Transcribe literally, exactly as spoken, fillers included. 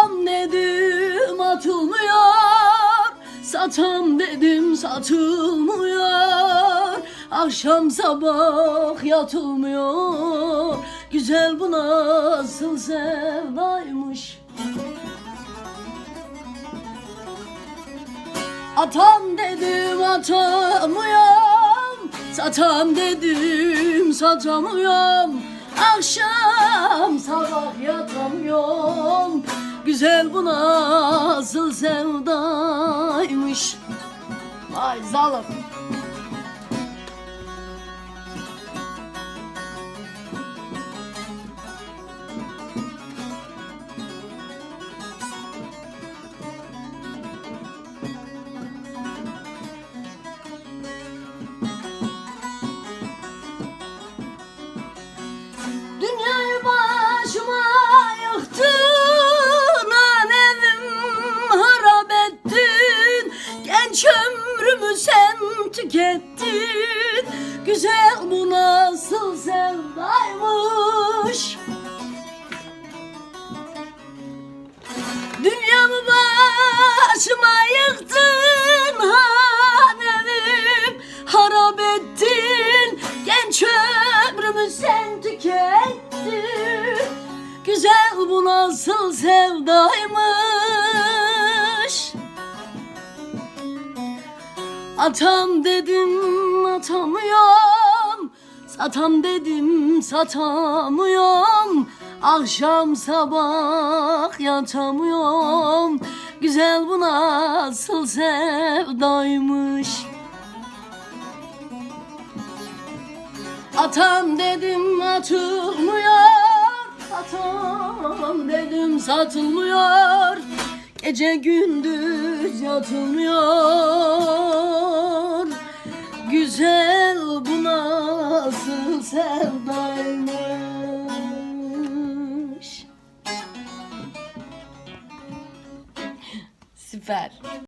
Atam dedim atılmıyor, satam dedim satılmıyor. Akşam sabah yatılmıyor, güzel bu nasıl sevdaymış. Atam dedim atamıyorum, satam dedim satamıyorum. Akşam sabah yatamıyorum, güzel bu nasıl sevdaymış. Vay zalim. Dünyayı başıma yıktın, alevim harap ettin. Genç ömrümü sen tükettin, güzel bu nasıl sevdaymış. Dünyamı başıma yıktın, hanevim harap ettin. Genç ömrümü sen tükettin, güzel bu nasıl sevdaymış. Atam dedim atamıyorum, satam dedim satamıyorum. Akşam sabah yatamıyorum, güzel bu nasıl sevdaymış. Atam dedim atılmıyor, satam dedim satılmıyor. Gece gündüz yatılmıyor, güzel bu nasıl sevdaymış. Süper.